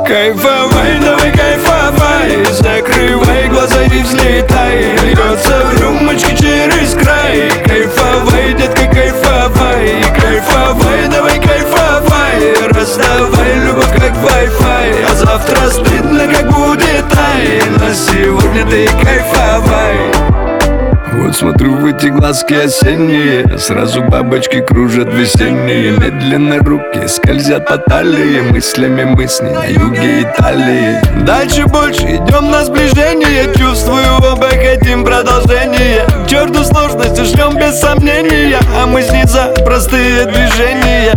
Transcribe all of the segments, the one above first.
Кайфовай, давай кайфовай, закрывай глаза и взлетай. Льется в рюмочке через край. Кайфовай, детка, кайфовай. Кайфовай, давай кайфовай. Раздавай любовь как Wi-Fi. А завтра стыдно, как будет тайна. Сегодня ты кайфовай. Вот смотрю в эти глазки осенние, сразу бабочки кружат весенние. Медленно руки скользят по талии, мыслями мысли на юге Италии. Дальше больше идем на сближение, чувствую, оба хотим продолжения. К черту сложности шлем без сомнения, а мы снизу простые движения.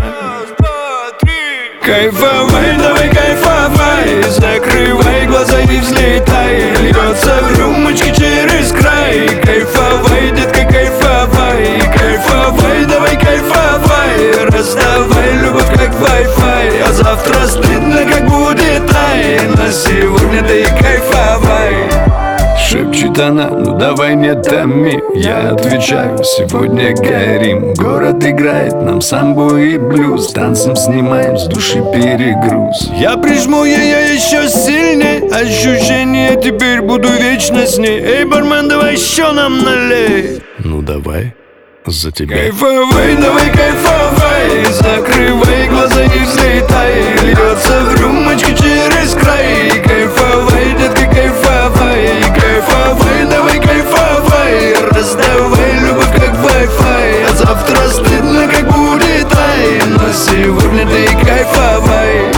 Кайфовай, давай кайфовай, закрывай глаза и взлетай. Льется в рюмочке через край. Кайфовай, детка, кайфовай. Кайфовай, давай кайфовай. Раздавай любовь как Wi-Fi. А завтра стыдно, как будет тайна. Сегодня ты кайфовай. Шепчет она, ну давай не томи. Я отвечаю, сегодня горим. Город играет нам самбо и блюз. Танцем снимаем с души перегруз. Я прижму ее еще сильней. Ощущение, теперь буду вечно с ней. Эй, бармен, давай еще нам налей. Ну давай, за тебя. Кайфовай, давай кайфовай. Закрывай глаза и взлетай. Льется в рюмочке через край. Кайфовай, детка, кайфовай. Кайфовай, давай кайфовай. Раздавай любовь как Wi-Fi. А завтра стыдно, как будет тайна. Сегодня ты кайфовай.